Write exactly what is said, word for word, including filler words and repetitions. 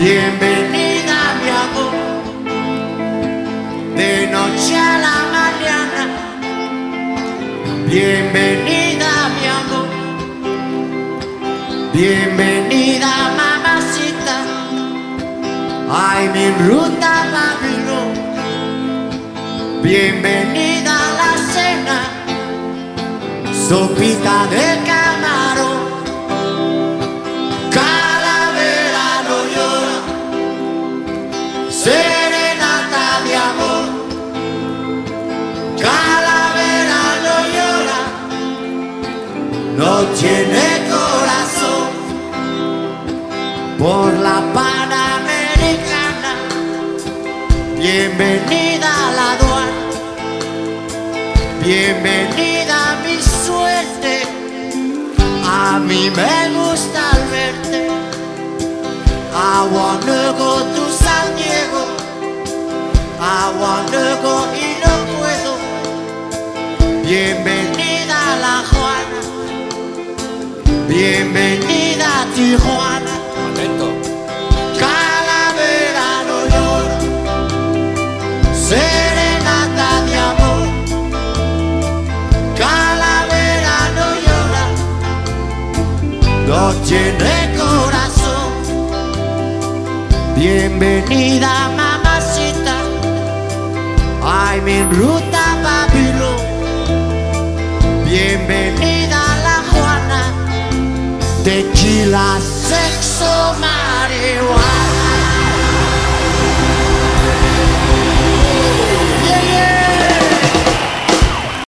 Bienvenida mi amor, de noche a la mañana. Bienvenida mi amor, bienvenida mamacita. Ay, mi ruta Babilón. Bienvenida a la cena, sopita de camarón. Calavera no llora, serenata de amor. Calavera no llora, no tiene corazón. Por la Panamericana, bienvenida a la aduana. Bienvenida a mi suerte, a mí me gusta al verte. I wanna go to San Diego, I wanna go y no puedo. Bienvenida a La Juana, bienvenida a Tijuana. Contento. Calavera no llora, serenata de amor. Calavera no llora, no tiene corazón. Bienvenida mamacita, ay, mi ruta Babilón. Bienvenida a La Juana, tequila, sexo, más.